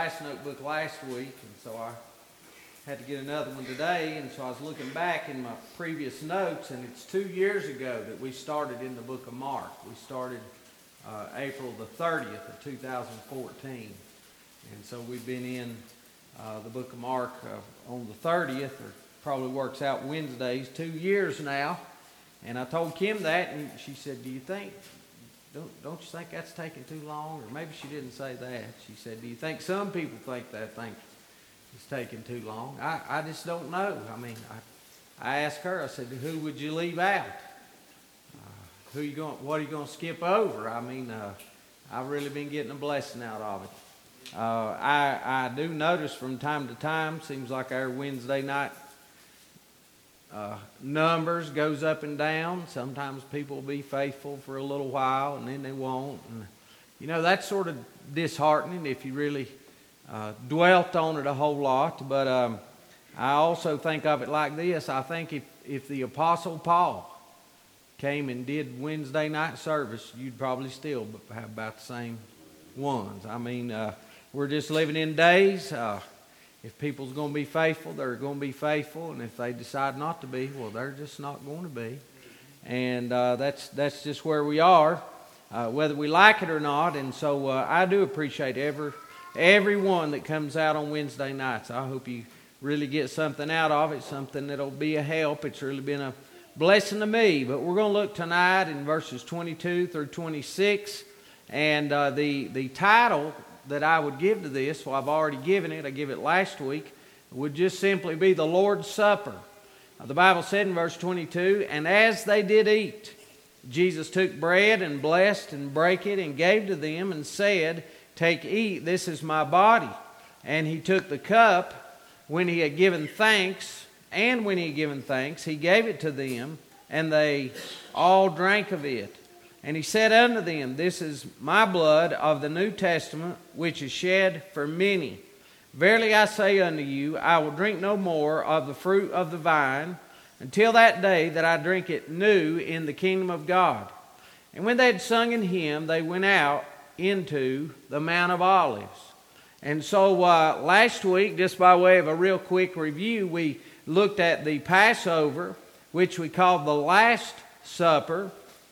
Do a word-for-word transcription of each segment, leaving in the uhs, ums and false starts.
last notebook last week, and so I had to get another one today, and so I was looking back in my previous notes, and it's two years ago that we started in the book of Mark. We started uh, April the thirtieth of two thousand fourteen, and so we've been in uh, the book of Mark uh, on the thirtieth, or probably works out Wednesdays, two years now. And I told Kim that, and she said, do you think, don't, don't you think that's taking too long? Or maybe she didn't say that. She said, do you think some people think that think it's taking too long? I, I just don't know. I mean, I, I asked her, I said, who would you leave out? Uh, who you going, what are you going to skip over? I mean, uh, I've really been getting a blessing out of it. Uh, I, I do notice from time to time, seems like our Wednesday night Uh, numbers goes up and down. Sometimes people will be faithful for a little while and then they won't. And, you know, that's sort of disheartening if you really uh, dwelt on it a whole lot. But um, I also think of it like this. I think if, if the Apostle Paul came and did Wednesday night service, you'd probably still have about the same ones. I mean, uh, we're just living in days. Uh, If people's going to be faithful, they're going to be faithful. And if they decide not to be, well, they're just not going to be. And uh, that's that's just where we are, uh, whether we like it or not. And so uh, I do appreciate every, everyone that comes out on Wednesday nights. I hope you really get something out of it, something that'll be a help. It's really been a blessing to me. But we're going to look tonight in verses twenty-two through twenty-six. And uh, the, the title that I would give to this, well, I've already given it, I gave it last week, would just simply be the Lord's Supper. Now, the Bible said in verse twenty-two, and as they did eat, Jesus took bread and blessed and brake it and gave to them and said, take, eat, this is my body. And he took the cup when he had given thanks, and when he had given thanks, he gave it to them, and they all drank of it. And he said unto them, this is my blood of the New Testament, which is shed for many. Verily I say unto you, I will drink no more of the fruit of the vine, until that day that I drink it new in the kingdom of God. And when they had sung an hymn, they went out into the Mount of Olives. And so uh, last week, just by way of a real quick review, we looked at the Passover, which we called the Last Supper.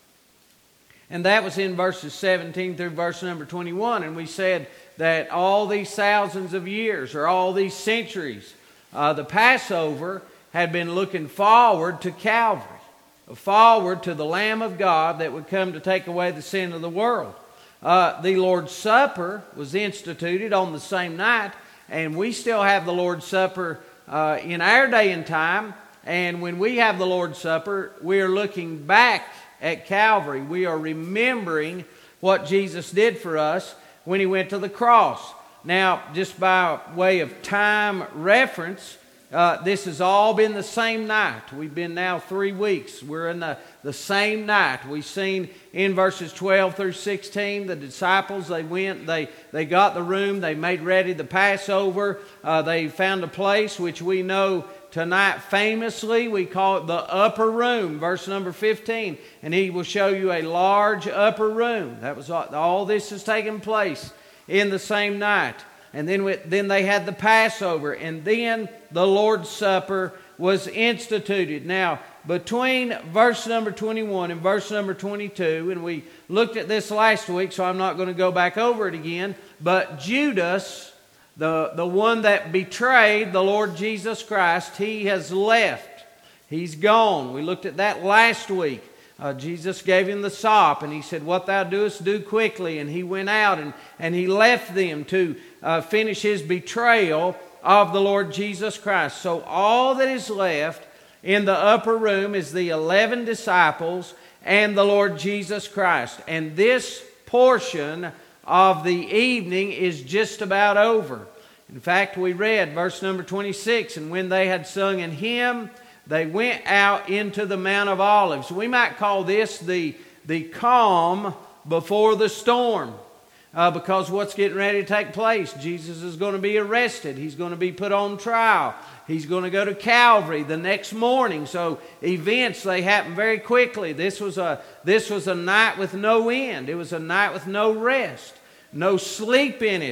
And that was in verses seventeen through verse number twenty-one. And we said that all these thousands of years, or all these centuries, uh, the Passover had been looking forward to Calvary, forward to the Lamb of God that would come to take away the sin of the world. Uh, the Lord's Supper was instituted on the same night, and we still have the Lord's Supper uh, in our day and time. And when we have the Lord's Supper, we are looking back at Calvary. We are remembering what Jesus did for us when he went to the cross. Now, just by way of time reference, uh, this has all been the same night. We've been now three weeks. We're in the, the same night. We've seen in verses twelve through sixteen, the disciples, they went, they, they got the room, they made ready the Passover. Uh, they found a place which we know tonight, famously, we call it the upper room, verse number fifteen. And he will show you a large upper room. That was all, all this has taken place in the same night. And then, we, then they had the Passover. And then the Lord's Supper was instituted. Now, between verse number twenty-one and verse number twenty-two, and we looked at this last week, so I'm not going to go back over it again, but Judas, The, the one that betrayed the Lord Jesus Christ, he has left. He's gone. We looked at that last week. Uh, Jesus gave him the sop, and he said, what thou doest, do quickly. And he went out, and, and he left them to uh, finish his betrayal of the Lord Jesus Christ. So all that is left in the upper room is the eleven disciples and the Lord Jesus Christ. And this portion of the evening is just about over. In fact, we read verse number twenty-six, and when they had sung an hymn, they went out into the Mount of Olives. We might call this the, the calm before the storm, uh, because what's getting ready to take place? Jesus is going to be arrested. He's going to be put on trial. He's going to go to Calvary the next morning. So events, they happen very quickly. This was a this was a night with no end. It was a night with no rest, no sleep in it.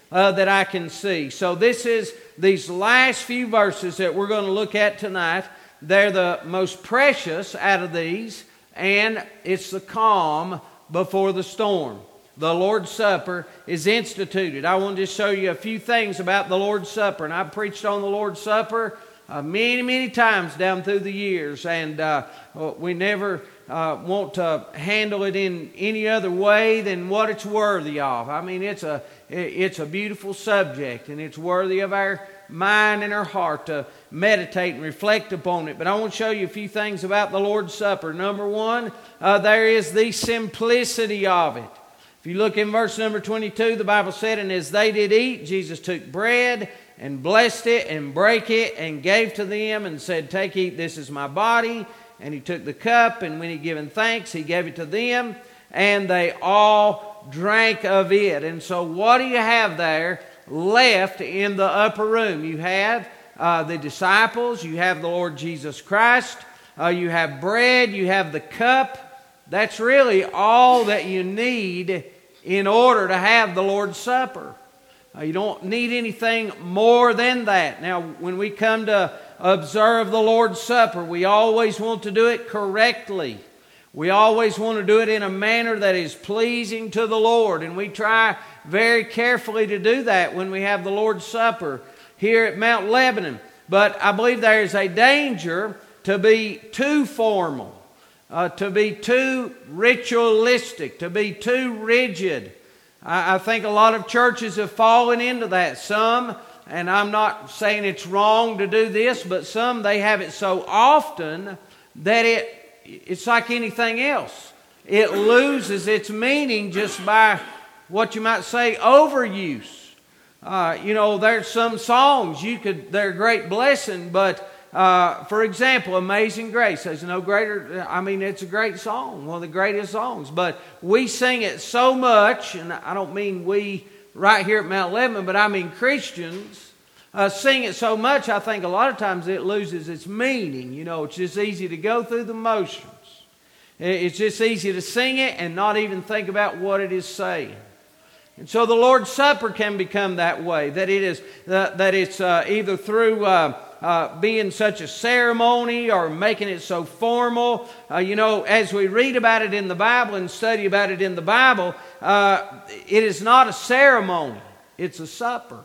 uh, that I can see. So this is these last few verses that we're going to look at tonight. They're the most precious out of these, and it's the calm before the storm. The Lord's Supper is instituted. I want to just show you a few things about the Lord's Supper. And I've preached on the Lord's Supper uh, many, many times down through the years. And uh, we never uh, want to handle it in any other way than what it's worthy of. I mean, it's a, it's a beautiful subject, and it's worthy of our mind and our heart to meditate and reflect upon it. But I want to show you a few things about the Lord's Supper. Number one, uh, there is the simplicity of it. If you look in verse number twenty-two, the Bible said, "And as they did eat, Jesus took bread and blessed it and brake it and gave to them and said, 'Take, eat, this is my body.' And he took the cup, and when he given thanks, he gave it to them, and they all drank of it." And so what do you have there left in the upper room? You have uh, the disciples, you have the Lord Jesus Christ, uh, you have bread, you have the cup. That's really all that you need in order to have the Lord's Supper. Uh, you don't need anything more than that. Now, when we come to observe the Lord's Supper, we always want to do it correctly. We always want to do it in a manner that is pleasing to the Lord. And we try very carefully to do that when we have the Lord's Supper here at Mount Lebanon. But I believe there is a danger to be too formal. Uh, to be too ritualistic, to be too rigid. I, I think a lot of churches have fallen into that. Some, and I'm not saying it's wrong to do this, but some, they have it so often that it it's like anything else. It loses its meaning just by what you might say overuse. Uh, you know, there's some songs you could, they're a great blessing, but Uh, for example, Amazing Grace. There's no greater, I mean, it's a great song, one of the greatest songs. But we sing it so much, and I don't mean we right here at Mount Lebanon, but I mean Christians uh, sing it so much, I think a lot of times it loses its meaning. You know, it's just easy to go through the motions. It's just easy to sing it and not even think about what it is saying. And so the Lord's Supper can become that way, that it is uh, that it's uh, either through uh, uh, being such a ceremony or making it so formal. Uh, you know, as we read about it in the Bible and study about it in the Bible, uh, it is not a ceremony. It's a supper.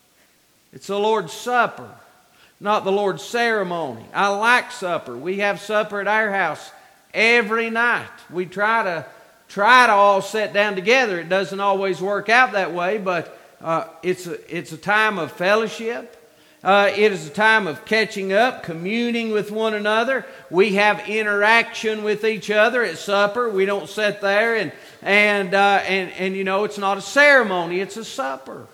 It's the Lord's Supper, not the Lord's ceremony. I like supper. We have supper at our house every night. We try to try to all sit down together. It doesn't always work out that way, but uh, it's a, it's a time of fellowship. Uh, it is a time of catching up, communing with one another. We have interaction with each other at supper. We don't sit there and and uh, and and you know, it's not a ceremony. It's a supper.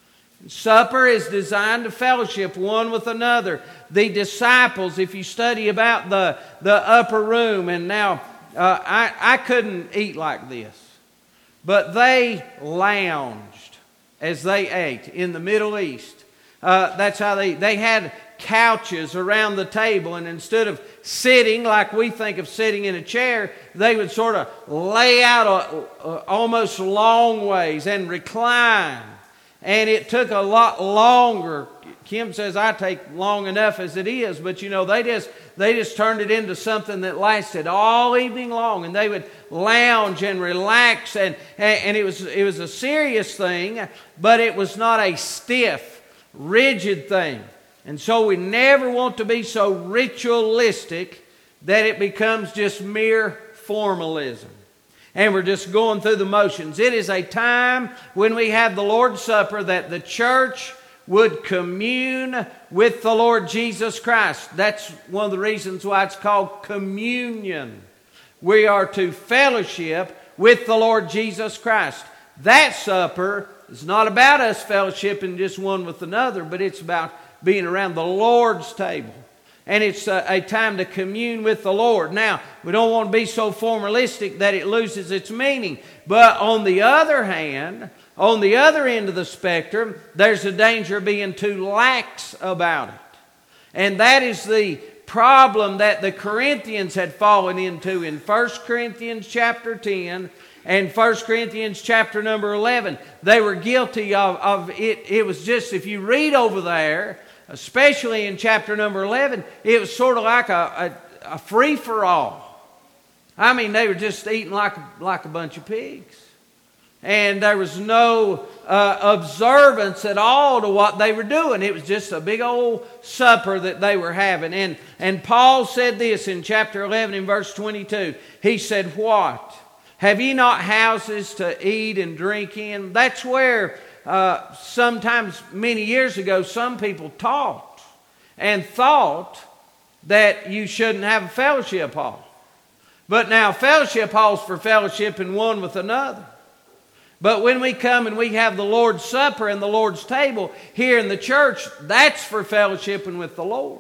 Supper is designed to fellowship one with another. The disciples, if you study about the the upper room, and now. Uh, I, I couldn't eat like this, but they lounged as they ate in the Middle East. Uh, that's how they, they had couches around the table, and instead of sitting like we think of sitting in a chair, they would sort of lay out a, a, almost long ways and recline. And it took a lot longer. Kim says I take long enough as it is, but you know, they just they just turned it into something that lasted all evening long, and they would lounge and relax, and and it was it was a serious thing, but it was not a stiff, rigid thing. And so we never want to be so ritualistic that it becomes just mere formalism. And we're just going through the motions. It is a time when we have the Lord's Supper that the church would commune with the Lord Jesus Christ. That's one of the reasons why it's called communion. We are to fellowship with the Lord Jesus Christ. That supper is not about us fellowshipping just one with another, but it's about being around the Lord's table. And it's a, a time to commune with the Lord. Now, we don't want to be so formalistic that it loses its meaning. But on the other hand, on the other end of the spectrum, there's a danger of being too lax about it. And that is the problem that the Corinthians had fallen into in First Corinthians chapter ten and First Corinthians chapter number eleven. They were guilty of, of it. It was just, if you read over there, especially in chapter number eleven, it was sort of like a, a, a free-for-all. I mean, they were just eating like, like a bunch of pigs. And there was no uh, observance at all to what they were doing. It was just a big old supper that they were having. And, and Paul said this in chapter eleven in verse twenty-two. He said, "What? Have ye not houses to eat and drink in?" That's where uh, sometimes many years ago some people taught and thought that you shouldn't have a fellowship hall. But now fellowship halls for fellowshipping one with another. But when we come and we have the Lord's Supper and the Lord's table here in the church, that's for fellowshipping with the Lord.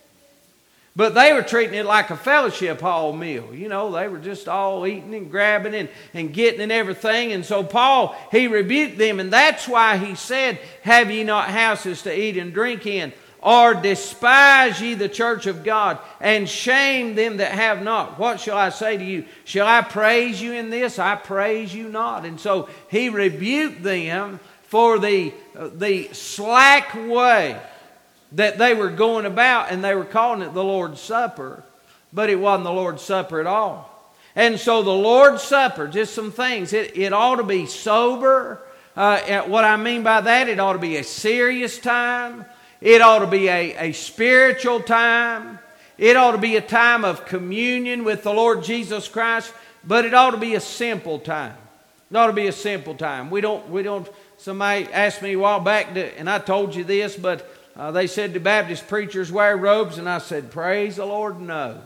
But they were treating it like a fellowship hall meal. You know, they were just all eating and grabbing and, and getting and everything. And so Paul, he rebuked them. And that's why he said, "Have ye not houses to eat and drink in? Or despise ye the church of God, and shame them that have not? What shall I say to you? Shall I praise you in this? I praise you not." And so he rebuked them for the, uh, the slack way that they were going about, and they were calling it the Lord's Supper, but it wasn't the Lord's Supper at all. And so the Lord's Supper, just some things, it, it ought to be sober. Uh, what I mean by that, it ought to be a serious time. It ought to be a, a spiritual time. It ought to be a time of communion with the Lord Jesus Christ. But it ought to be a simple time. It ought to be a simple time. We don't, we don't, somebody asked me a while back, to, and I told you this, but uh, they said, "Do Baptist preachers wear robes?" And I said, "Praise the Lord, no."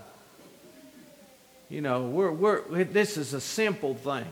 You know, we're, we're, this is a simple thing.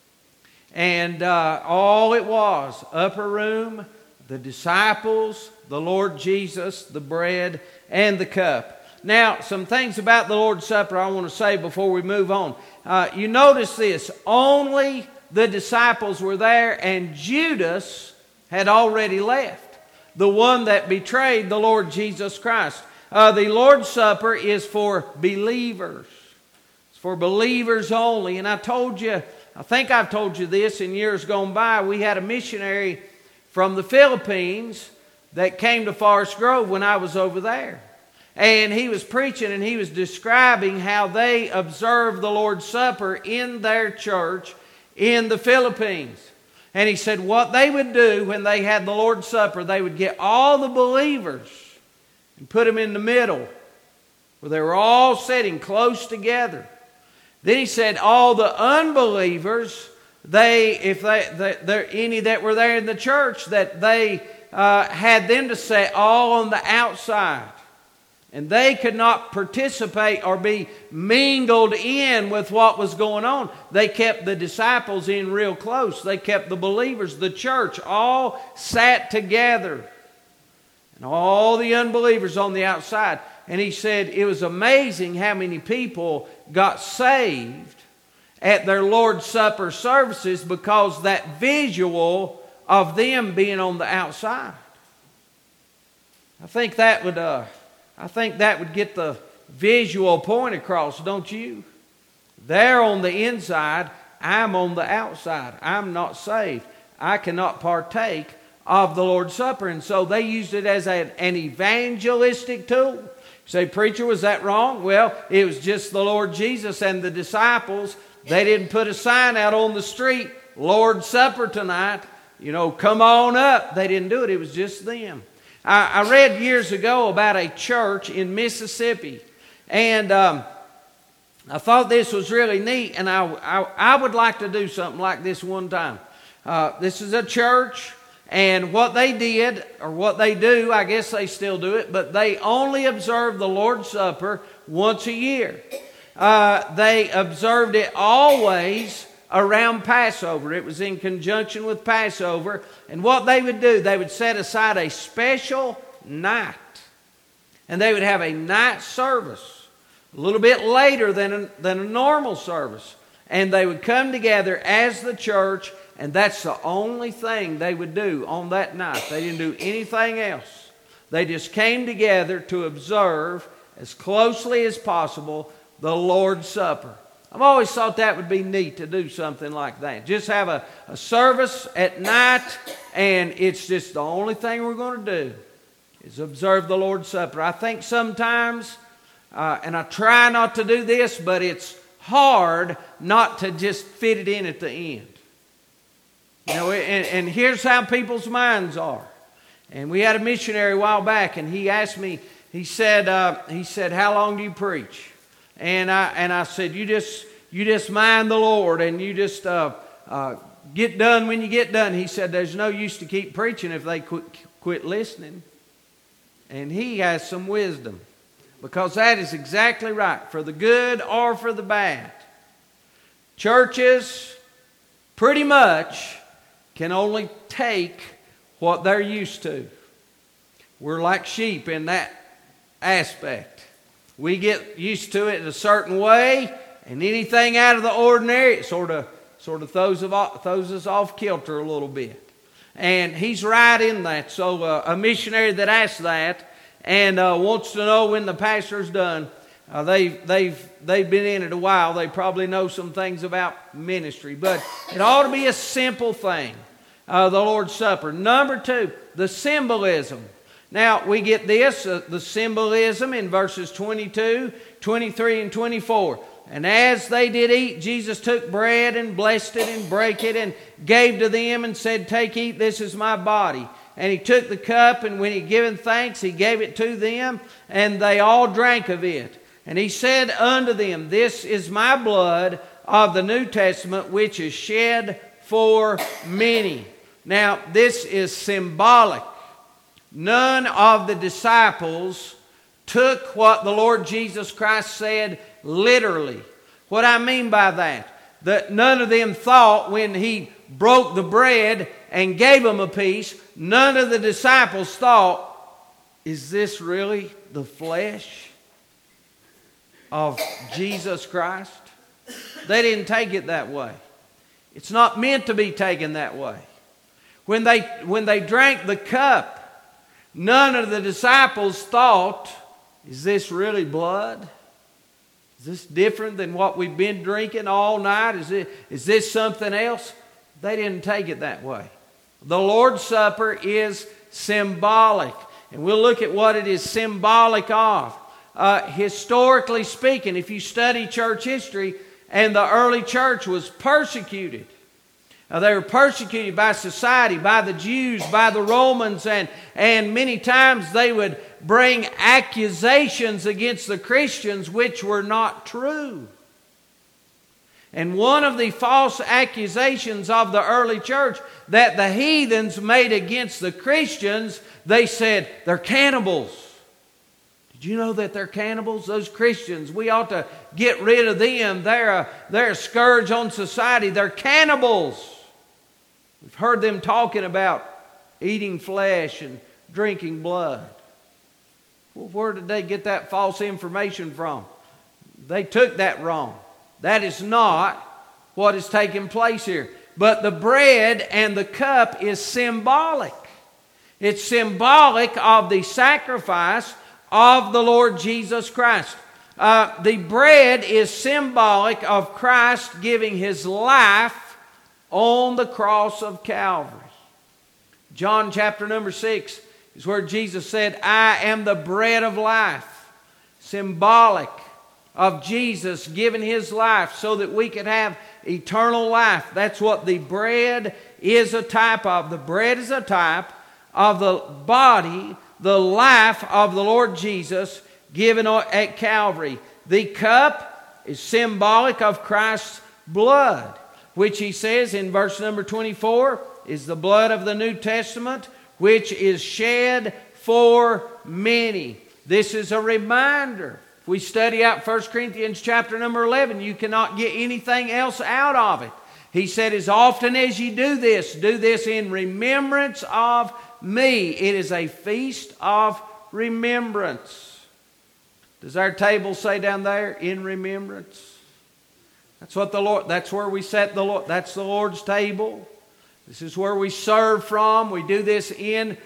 And uh, all it was, upper room, the disciples, the Lord Jesus, the bread, and the cup. Now, some things about the Lord's Supper I want to say before we move on. Uh, you notice this. Only the disciples were there, and Judas had already left. The one that betrayed the Lord Jesus Christ. Uh, the Lord's Supper is for believers. It's for believers only. And I told you, I think I've told you this in years gone by. We had a missionary from the Philippines that came to Forest Grove when I was over there. And he was preaching and he was describing how they observed the Lord's Supper in their church in the Philippines. And he said what they would do when they had the Lord's Supper, they would get all the believers and put them in the middle where they were all sitting close together. Then he said all the unbelievers, they, if they, they there any that were there in the church, that they uh, had them to sit all on the outside. And they could not participate or be mingled in with what was going on. They kept the disciples in real close. They kept the believers, the church, all sat together. And all the unbelievers on the outside. And he said it was amazing how many people got saved at their Lord's Supper services because that visual of them being on the outside. I think that would... Uh, I think that would get the visual point across, don't you? They're on the inside, I'm on the outside. I'm not saved. I cannot partake of the Lord's Supper. And so they used it as a, an evangelistic tool. You say, preacher, was that wrong? Well, it was just the Lord Jesus and the disciples. They didn't put a sign out on the street, Lord's Supper tonight. You know, come on up. They didn't do it. It was just them. I read years ago about a church in Mississippi, and um, I thought this was really neat, and I, I, I would like to do something like this one time. Uh, this is a church, and what they did, or what they do, I guess they still do it, but they only observe the Lord's Supper once a year. Uh, they observed it always around Passover. It was in conjunction with Passover. And what they would do, they would set aside a special night. And they would have a night service a little bit later than a, than a normal service. And they would come together as the church, and that's the only thing they would do on that night. They didn't do anything else. They just came together to observe as closely as possible the Lord's Supper. I've always thought that would be neat to do something like that. Just have a, a service at night, and it's just the only thing we're going to do is observe the Lord's Supper. I think sometimes, uh, and I try not to do this, but it's hard not to just fit it in at the end. You know, and, and here's how people's minds are. And we had a missionary a while back, and he asked me, he said, uh, he said, how long do you preach? And I and I said, you just you just mind the Lord, and you just uh, uh, get done when you get done. He said, there's no use to keep preaching if they quit, quit listening. And he has some wisdom, because that is exactly right, for the good or for the bad. Churches pretty much can only take what they're used to. We're like sheep in that aspect. We get used to it in a certain way, and anything out of the ordinary, it sort of sort of throws, throws us off kilter a little bit. And he's right in that. So uh, a missionary that asked that and uh, wants to know when the pastor's done, uh, they've, they've, they've been in it a while. They probably know some things about ministry. But it ought to be a simple thing, uh, the Lord's Supper. Number two, the symbolism. Now, we get this, uh, the symbolism in verses twenty-two, twenty-three, and twenty-four. And as they did eat, Jesus took bread and blessed it and brake it and gave to them and said, take, eat, this is my body. And he took the cup, and when he had given thanks, he gave it to them, and they all drank of it. And he said unto them, this is my blood of the New Testament, which is shed for many. Now, this is symbolic. None of the disciples took what the Lord Jesus Christ said literally. What I mean by that, that none of them thought when he broke the bread and gave them a piece, none of the disciples thought, is this really the flesh of Jesus Christ? They didn't take it that way. It's not meant to be taken that way. When they, when they drank the cup, none of the disciples thought, is this really blood? Is this different than what we've been drinking all night? Is it, is this something else? They didn't take it that way. The Lord's Supper is symbolic. And we'll look at what it is symbolic of. Uh, historically speaking, if you study church history, and the early church was persecuted. Now, they were persecuted by society, by the Jews, by the Romans, and, and many times they would bring accusations against the Christians which were not true. And one of the false accusations of the early church that the heathens made against the Christians, they said, they're cannibals. Did you know that they're cannibals? Those Christians, we ought to get rid of them. They're a, they're a scourge on society. They're cannibals. We've heard them talking about eating flesh and drinking blood. Well, where did they get that false information from? They took that wrong. That is not what is taking place here. But the bread and the cup is symbolic. It's symbolic of the sacrifice of the Lord Jesus Christ. Uh, the bread is symbolic of Christ giving His life on the cross of Calvary. John chapter number six is where Jesus said, I am the bread of life. Symbolic of Jesus giving His life so that we could have eternal life. That's what the bread is a type of. The bread is a type of the body, the life of the Lord Jesus given at Calvary. The cup is symbolic of Christ's blood, which He says in verse number twenty-four is the blood of the New Testament, which is shed for many. This is a reminder. If we study out First Corinthians chapter number eleven, you cannot get anything else out of it. He said, as often as you do this, do this in remembrance of me. It is a feast of remembrance. Does our table say down there, in remembrance? That's what the Lord, that's where we set the Lord, that's the Lord's table. This is where we serve from. We do this in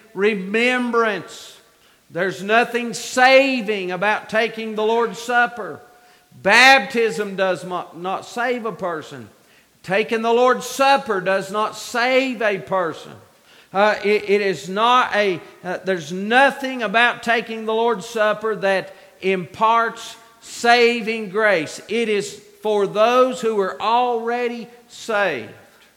remembrance. There's nothing saving about taking the Lord's Supper. Baptism does not, not save a person. Taking the Lord's Supper does not save a person. Uh, it, it is not a, uh, there's nothing about taking the Lord's Supper that imparts saving grace. It is for those who are already saved.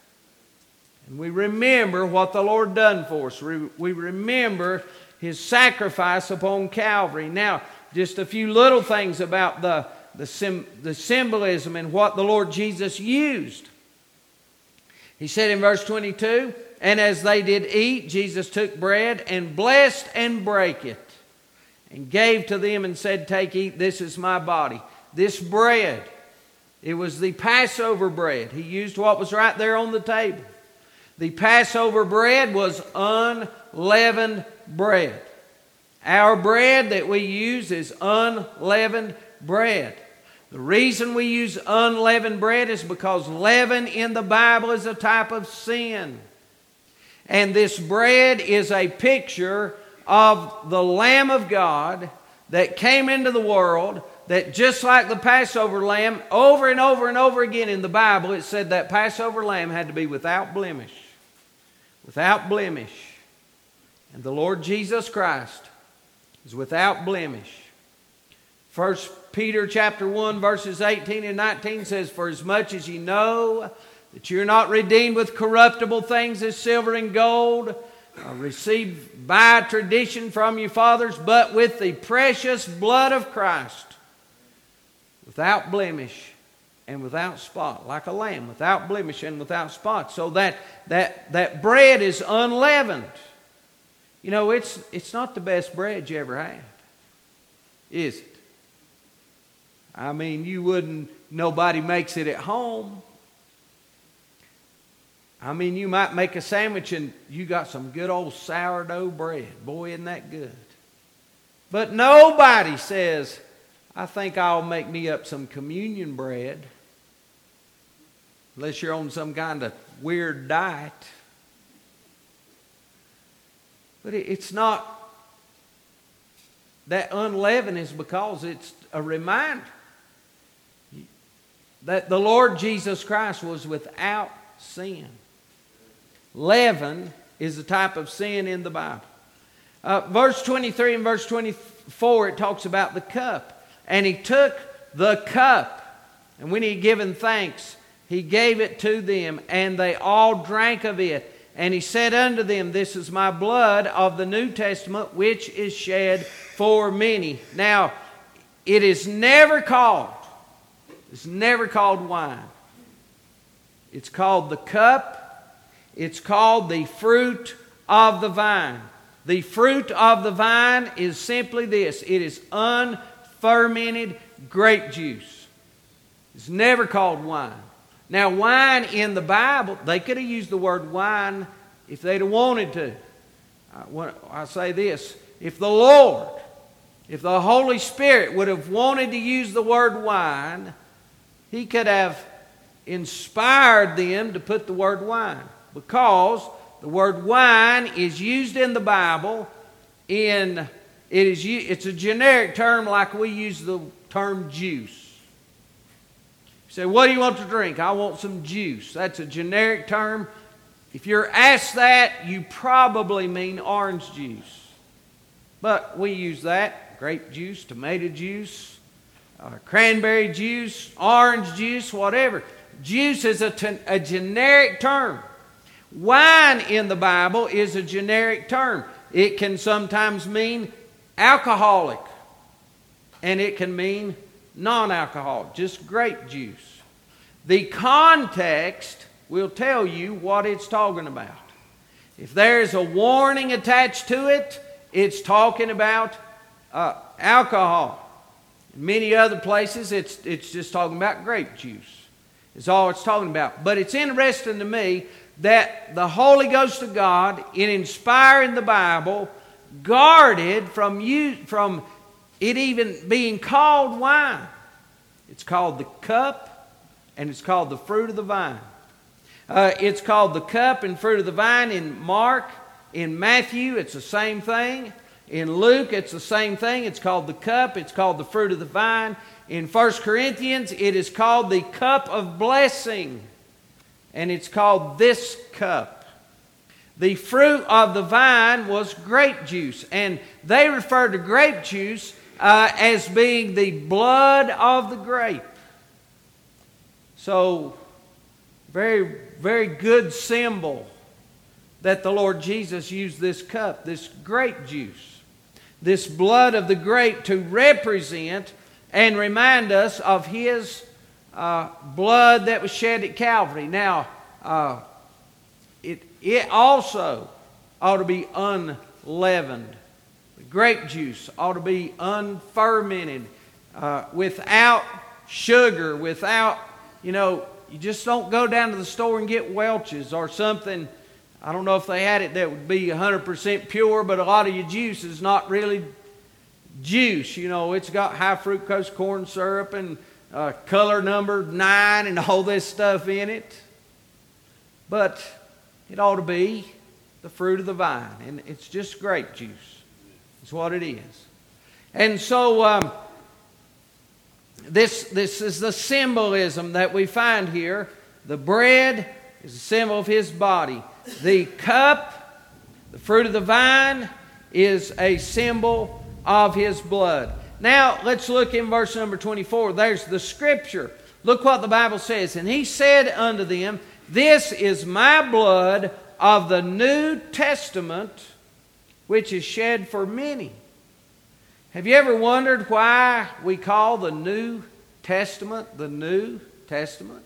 And we remember what the Lord done for us. We, we remember His sacrifice upon Calvary. Now, just a few little things about the, the, sim, the symbolism and what the Lord Jesus used. He said in verse twenty-two, "And as they did eat, Jesus took bread and blessed and brake it, and gave to them and said, Take, eat, this is my body." This bread, it was the Passover bread. He used what was right there on the table. The Passover bread was unleavened bread. Our bread that we use is unleavened bread. The reason we use unleavened bread is because leaven in the Bible is a type of sin. And this bread is a picture of the Lamb of God that came into the world, that just like the Passover lamb, over and over and over again in the Bible, it said that Passover lamb had to be without blemish. Without blemish. And the Lord Jesus Christ is without blemish. First Peter chapter one verses eighteen and nineteen says, "For as much as ye know that you're not redeemed with corruptible things as silver and gold, uh, received by tradition from your fathers, but with the precious blood of Christ, without blemish and without spot," like a lamb, without blemish and without spot. So that that that bread is unleavened. You know, it's it's not the best bread you ever had, is it? I mean, you wouldn't, nobody makes it at home. I mean, you might make a sandwich and you got some good old sourdough bread. Boy, isn't that good. But nobody says, "I think I'll make me up some communion bread." Unless you're on some kind of weird diet. But it's not, that unleavened is because it's a reminder that the Lord Jesus Christ was without sin. Leaven is a type of sin in the Bible. Uh, verse twenty-three and verse twenty-four, it talks about the cup. "And he took the cup, and when he had given thanks, he gave it to them, and they all drank of it. And he said unto them, This is my blood of the New Testament, which is shed for many." Now, it is never called, it's never called wine. It's called the cup. It's called the fruit of the vine. The fruit of the vine is simply this. It is unfermented grape juice. It's never called wine. Now, wine in the Bible, they could have used the word wine if they'd have wanted to. I say this, if the Lord, if the Holy Spirit would have wanted to use the word wine, He could have inspired them to put the word wine. Because the word wine is used in the Bible in, it is, it's a generic term like we use the term juice. You say, "What do you want to drink?" "I want some juice." That's a generic term. If you're asked that, you probably mean orange juice. But we use that. Grape juice, tomato juice, uh, cranberry juice, orange juice, whatever. Juice is a, t- a generic term. Wine in the Bible is a generic term. It can sometimes mean alcoholic, and it can mean non-alcoholic, just grape juice. The context will tell you what it's talking about. If there's a warning attached to it, it's talking about uh, alcohol. In many other places, it's, it's just talking about grape juice. Is all it's talking about. But it's interesting to me that the Holy Ghost of God, in inspiring the Bible, guarded from you from it even being called wine. It's called the cup, and it's called the fruit of the vine. Uh, it's called the cup and fruit of the vine in Mark. In Matthew, it's the same thing. In Luke, it's the same thing. It's called the cup. It's called the fruit of the vine. In First Corinthians, it is called the cup of blessing. And it's called this cup. The fruit of the vine was grape juice. And they refer to grape juice uh, as being the blood of the grape. So, very, very good symbol that the Lord Jesus used this cup, this grape juice, this blood of the grape to represent and remind us of His uh, blood that was shed at Calvary. Now, uh, it, it also ought to be unleavened. The grape juice ought to be unfermented, uh, without sugar, without, you know, you just don't go down to the store and get Welch's or something. I don't know if they had it that would be one hundred percent pure, but a lot of your juice is not really juice. You know, it's got high fructose corn syrup and uh, color number nine and all this stuff in it. But it ought to be the fruit of the vine, and it's just grape juice. It's what it is. And so um, this, this is the symbolism that we find here. The bread is a symbol of His body. The cup, the fruit of the vine, is a symbol of His blood. Now, let's look in verse number twenty-four. There's the scripture. Look what the Bible says. And He said unto them, This is my blood of the New Testament, which is shed for many. Have you ever wondered why we call the New Testament the New Testament?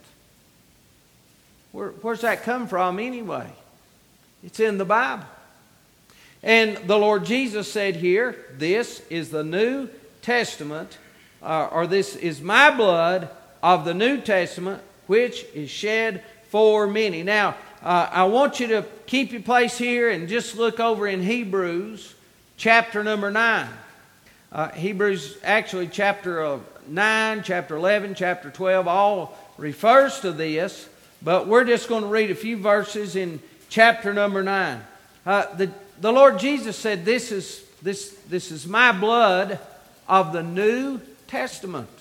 Where, where's that come from anyway? It's in the Bible. And the Lord Jesus said here, this is the New Testament, uh, or this is my blood of the New Testament, which is shed for many. Now, uh, I want you to keep your place here and just look over in Hebrews chapter number nine. Uh, Hebrews, actually chapter nine, chapter eleven, chapter twelve, all refers to this. But we're just going to read a few verses in chapter number nine. Uh, the, the Lord Jesus said, this is, this, this is my blood of the New Testament.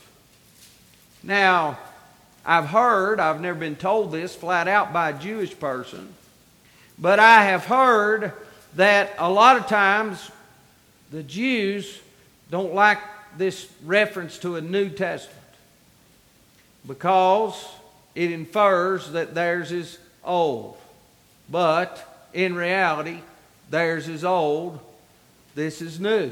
Now, I've heard, I've never been told this flat out by a Jewish person, but I have heard that a lot of times the Jews don't like this reference to a New Testament because it infers that theirs is old. But in reality, theirs is old, this is new.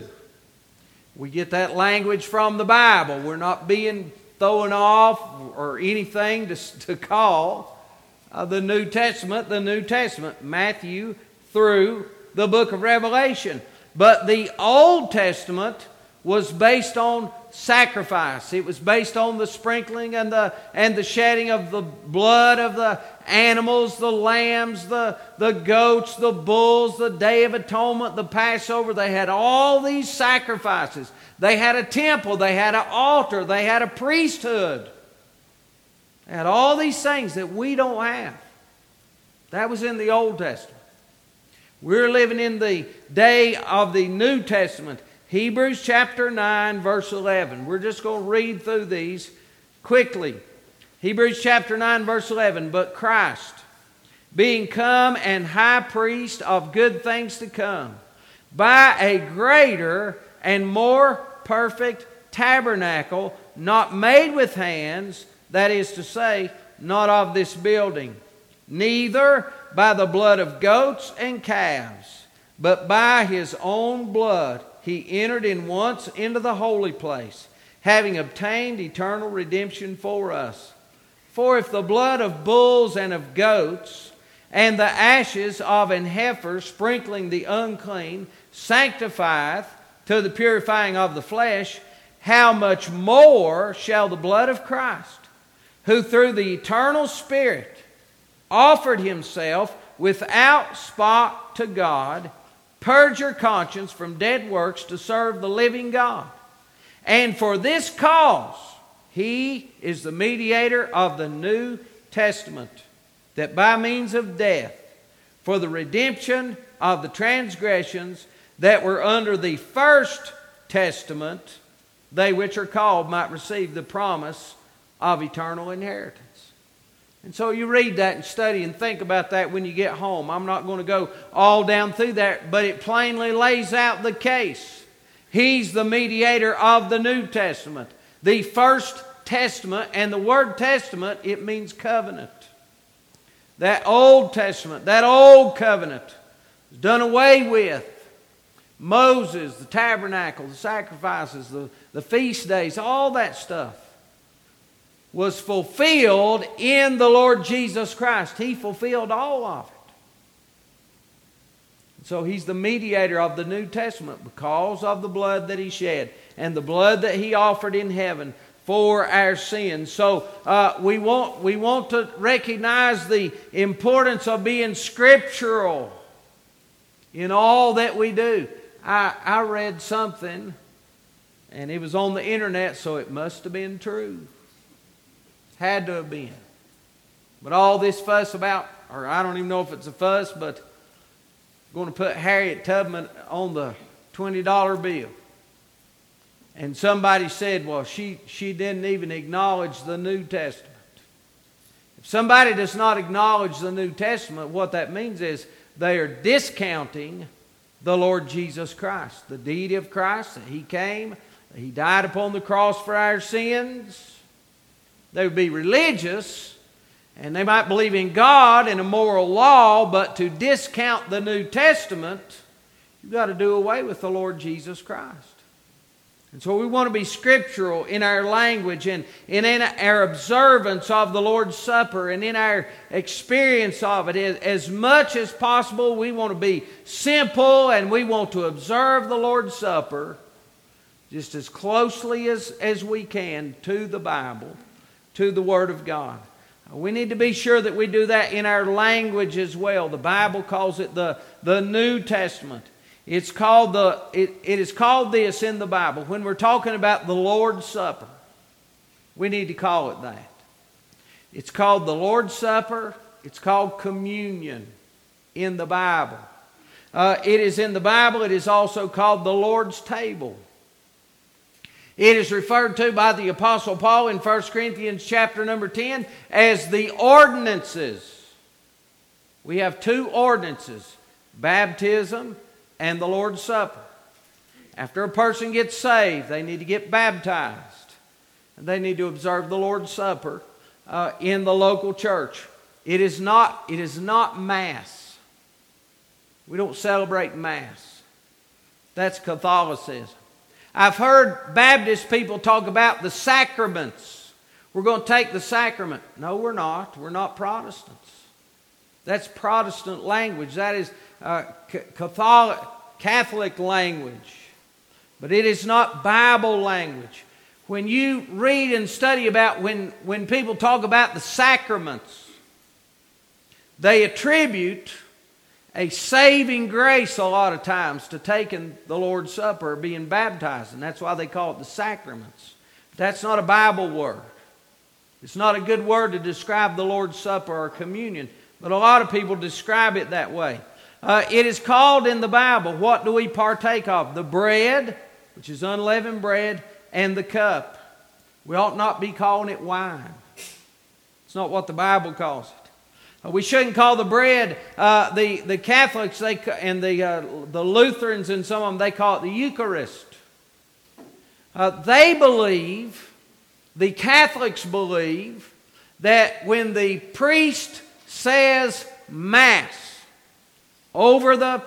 We get that language from the Bible. We're not being thrown off or anything to, to call uh, the New Testament the New Testament, Matthew through the book of Revelation. But the Old Testament was based on sacrifice. It was based on the sprinkling and the and the shedding of the blood of the animals, the lambs, the, the goats, the bulls, the Day of Atonement, the Passover. They had all these sacrifices. They had a temple. They had an altar. They had a priesthood. They had all these things that we don't have. That was in the Old Testament. We're living in the day of the New Testament. Hebrews chapter nine, verse eleven. We're just going to read through these quickly. Hebrews chapter nine, verse eleven. But Christ, being come and high priest of good things to come, by a greater and more perfect tabernacle, not made with hands, that is to say, not of this building, neither by the blood of goats and calves, but by His own blood, He entered in once into the holy place, having obtained eternal redemption for us. For if the blood of bulls and of goats, and the ashes of an heifer sprinkling the unclean, sanctifieth to the purifying of the flesh, how much more shall the blood of Christ, who through the eternal Spirit offered Himself without spot to God, purge your conscience from dead works to serve the living God. And for this cause, He is the mediator of the New Testament, that by means of death, for the redemption of the transgressions that were under the first testament, they which are called might receive the promise of eternal inheritance. And so you read that and study and think about that when you get home. I'm not going to go all down through that, but it plainly lays out the case. He's the mediator of the New Testament. The first testament, and the word testament, it means covenant. That Old Testament, that old covenant is done away with. Moses, the tabernacle, the sacrifices, the, the feast days, all that stuff was fulfilled in the Lord Jesus Christ. He fulfilled all of it. So He's the mediator of the New Testament because of the blood that He shed and the blood that He offered in heaven for our sins. So uh, we want we want to recognize the importance of being scriptural in all that we do. I, I read something, and it was on the internet, so it must have been true. Had to have been. But all this fuss about, or I don't even know if it's a fuss, but going to put Harriet Tubman on the twenty dollar bill. And somebody said, well, she, she didn't even acknowledge the New Testament. If somebody does not acknowledge the New Testament, what that means is they are discounting the Lord Jesus Christ. The deity of Christ, that He came, that He died upon the cross for our sins. They would be religious, and they might believe in God and a moral law, but to discount the New Testament, you've got to do away with the Lord Jesus Christ. And so we want to be scriptural in our language and, and in our observance of the Lord's Supper and in our experience of it. As much as possible, we want to be simple and we want to observe the Lord's Supper just as closely as, as we can to the Bible, to the Word of God. We need to be sure that we do that in our language as well. The Bible calls it the, the New Testament. It's called the it, it is called this in the Bible. When we're talking about the Lord's Supper, we need to call it that. It's called the Lord's Supper. It's called communion in the Bible. Uh, it is in the Bible. It is also called the Lord's table. It is referred to by the Apostle Paul in First Corinthians chapter number ten as the ordinances. We have two ordinances, baptism and the Lord's Supper. After a person gets saved, they need to get baptized. And they need to observe the Lord's Supper uh, in the local church. It is not, it is not Mass. We don't celebrate Mass. That's Catholicism. I've heard Baptist people talk about the sacraments. We're going to take the sacrament. No, we're not. We're not Protestants. That's Protestant language. That is uh, Catholic, Catholic language. But it is not Bible language. When you read and study about when, when people talk about the sacraments, they attribute a saving grace a lot of times to taking the Lord's Supper or being baptized. And that's why they call it the sacraments. But that's not a Bible word. It's not a good word to describe the Lord's Supper or communion. But a lot of people describe it that way. Uh, it is called in the Bible, what do we partake of? The bread, which is unleavened bread, and the cup. We ought not be calling it wine. It's not what the Bible calls it. Uh, we shouldn't call the bread, uh, the, the Catholics they and the, uh, the Lutherans and some of them, they call it the Eucharist. Uh, they believe, the Catholics believe, that when the priest says Mass over the,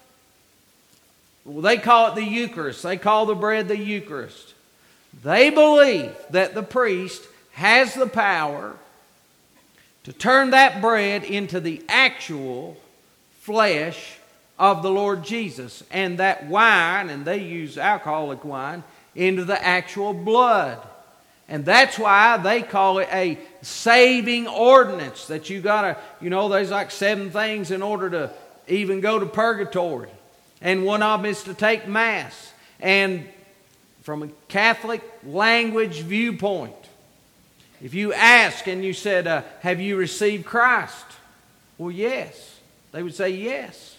well, they call it the Eucharist. They call the bread the Eucharist. They believe that the priest has the power to turn that bread into the actual flesh of the Lord Jesus. And that wine, and they use alcoholic wine, into the actual blood. And that's why they call it a saving ordinance. That you gotta, you know, there's like seven things in order to even go to purgatory. And one of them is to take Mass. And from a Catholic language viewpoint, if you ask and you said, uh, have you received Christ? Well, yes. They would say yes.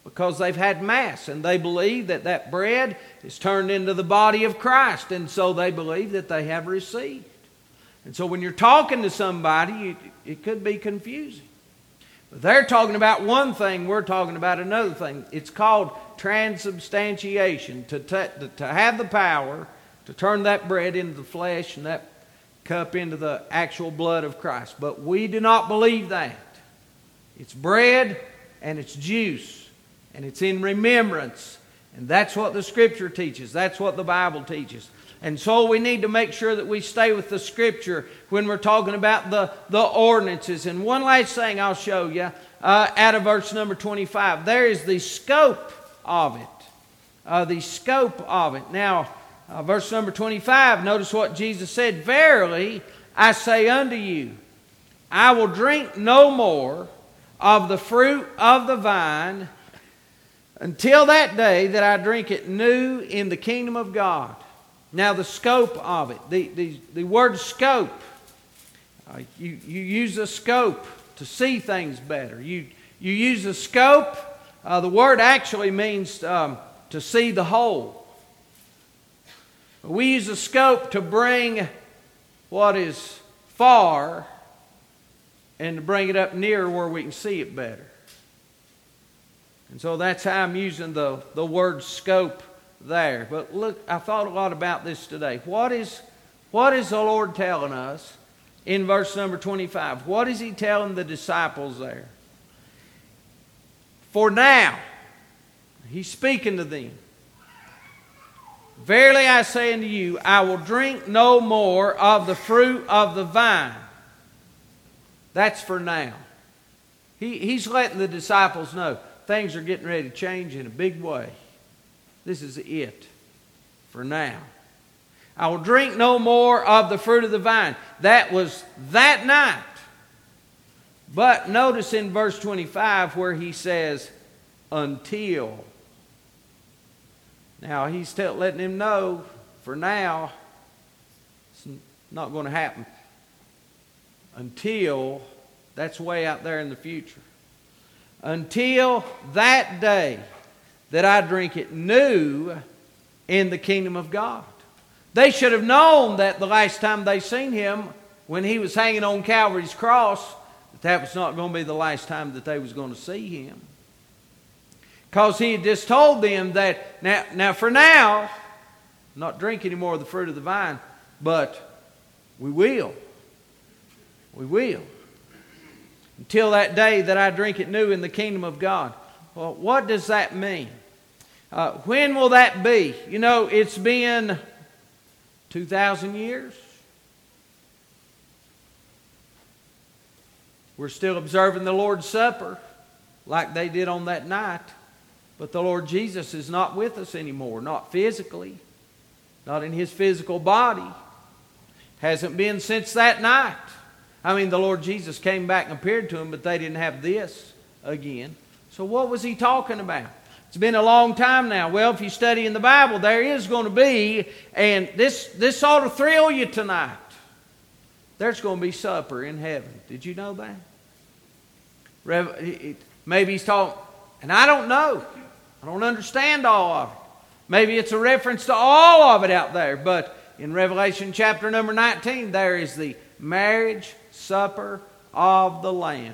because they've had Mass, and they believe that that bread is turned into the body of Christ, and so they believe that they have received. And so when you're talking to somebody, it could be confusing. But they're talking about one thing, we're talking about another thing. It's called transubstantiation, to, t- to have the power to turn that bread into the flesh and that cup into the actual blood of Christ. But we do not believe that. It's bread and it's juice, and it's in remembrance. And that's what the Scripture teaches. That's what the Bible teaches. And so we need to make sure that we stay with the Scripture when we're talking about the, the ordinances. And one last thing I'll show you uh, out of verse number twenty-five. There is the scope of it. Uh, the scope of it. Now, uh, verse number twenty-five, notice what Jesus said. Verily, I say unto you, I will drink no more of the fruit of the vine until that day that I drink it new in the kingdom of God. Now the scope of it, the, the, the word scope, uh, you, you use a scope to see things better. You, you use a scope, uh, the word actually means um, to see the whole. We use a scope to bring what is far and to bring it up near where we can see it better. And so that's how I'm using the, the word scope there. But look, I thought a lot about this today. What is, what is the Lord telling us in verse number twenty-five? What is He telling the disciples there? For now, He's speaking to them. Verily I say unto you, I will drink no more of the fruit of the vine. That's for now. He, he's letting the disciples know things are getting ready to change in a big way. This is it for now. I will drink no more of the fruit of the vine. That was that night. But notice in verse twenty-five where he says, until. Now he's tell, letting him know for now it's not going to happen. Until, that's way out there in the future. Until that day that I drink it new in the kingdom of God. They should have known that the last time they seen Him, when He was hanging on Calvary's cross, that that was not going to be the last time that they was going to see Him. Because He had just told them that, now, now for now, not drink any more of the fruit of the vine, but we will. We will. Until that day that I drink it new in the kingdom of God. Well, what does that mean? Uh, when will that be? You know, it's been two thousand years. We're still observing the Lord's Supper like they did on that night. But the Lord Jesus is not with us anymore. Not physically. Not in His physical body. Hasn't been since that night. I mean, the Lord Jesus came back and appeared to them, but they didn't have this again. So what was He talking about? It's been a long time now. Well, if you study in the Bible, there is going to be, and this, this ought to thrill you tonight. There's going to be supper in heaven. Did you know that? Maybe He's talking, and I don't know. I don't understand all of it. Maybe it's a reference to all of it out there, but in Revelation chapter number nineteen, there is the marriage supper of the Lamb.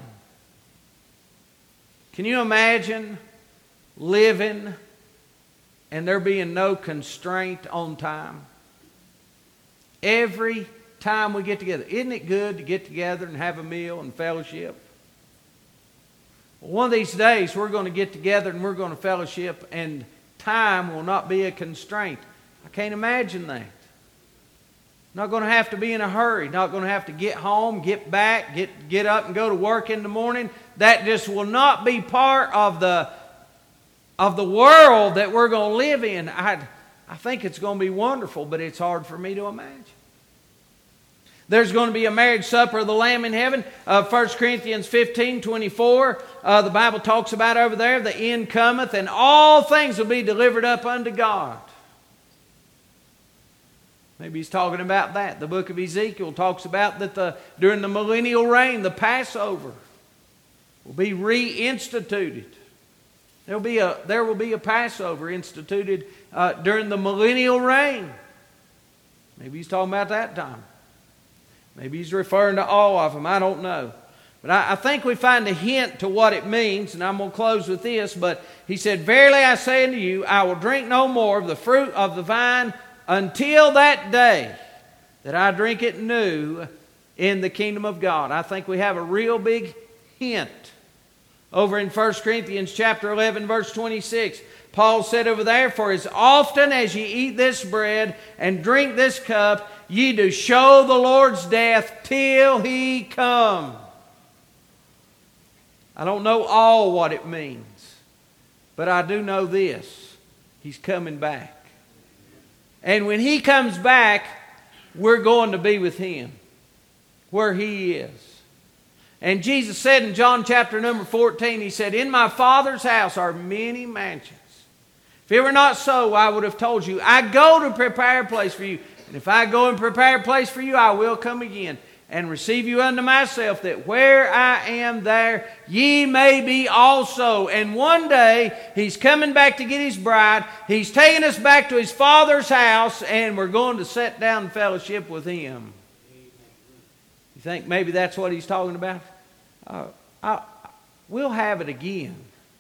Can you imagine living and there being no constraint on time? Every time we get together. Isn't it good to get together and have a meal and fellowship? Well, one of these days we're going to get together and we're going to fellowship, and time will not be a constraint. I can't imagine that. Not going to have to be in a hurry. Not going to have to get home, get back, get, get up and go to work in the morning. That just will not be part of the, of the world that we're going to live in. I, I think it's going to be wonderful, but it's hard for me to imagine. There's going to be a marriage supper of the Lamb in heaven. Uh, First Corinthians fifteen twenty-four, uh, the Bible talks about over there, the end cometh, and all things will be delivered up unto God. Maybe he's talking about that. The book of Ezekiel talks about that the during the millennial reign, the Passover will be reinstituted. There'll be a, there will be a Passover instituted uh, during the millennial reign. Maybe he's talking about that time. Maybe he's referring to all of them. I don't know. But I, I think we find a hint to what it means, and I'm going to close with this. But he said, "Verily I say unto you, I will drink no more of the fruit of the vine until that day that I drink it new in the kingdom of God." I think we have a real big hint. Over in First Corinthians chapter eleven, verse twenty-six, Paul said over there, "For as often as ye eat this bread and drink this cup, ye do show the Lord's death till he come." I don't know all what it means, but I do know this. He's coming back. And when he comes back, we're going to be with him where he is. And Jesus said in John chapter number fourteen, he said, "In my Father's house are many mansions. If it were not so, I would have told you. I go to prepare a place for you. And if I go and prepare a place for you, I will come again and receive you unto myself, that where I am, there ye may be also." And one day, he's coming back to get his bride. He's taking us back to his Father's house, and we're going to sit down in fellowship with him. You think maybe that's what he's talking about? Uh, I, we'll have it again,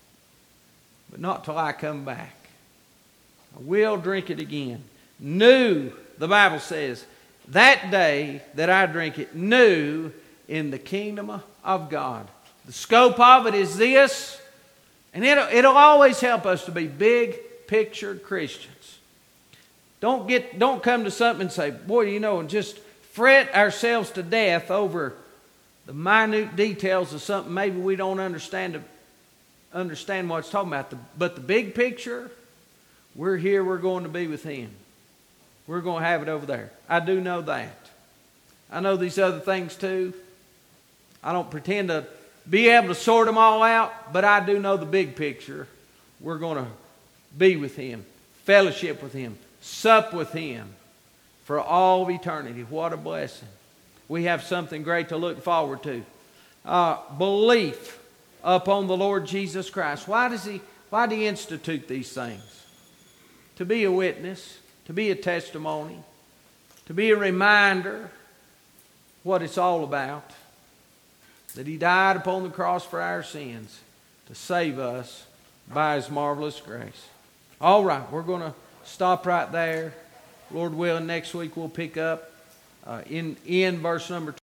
but not till I come back. I will drink it again. New, the Bible says, that day that I drink it, new in the kingdom of God. The scope of it is this, and it'll, it'll always help us to be big picture Christians. Don't get, don't come to something and say, "Boy, you know," and just fret ourselves to death over the minute details of something maybe we don't understand understand what it's talking about. But the big picture, we're here, we're going to be with him. We're going to have it over there. I do know that. I know these other things too. I don't pretend to be able to sort them all out, but I do know the big picture. We're going to be with him, fellowship with him, sup with him for all of eternity. What a blessing. We have something great to look forward to. Uh, belief upon the Lord Jesus Christ. Why does he, why do he institute these things? To be a witness, to be a testimony, to be a reminder what it's all about. That he died upon the cross for our sins to save us by his marvelous grace. All right, we're going to stop right there. Lord willing, next week we'll pick up uh, in, in verse number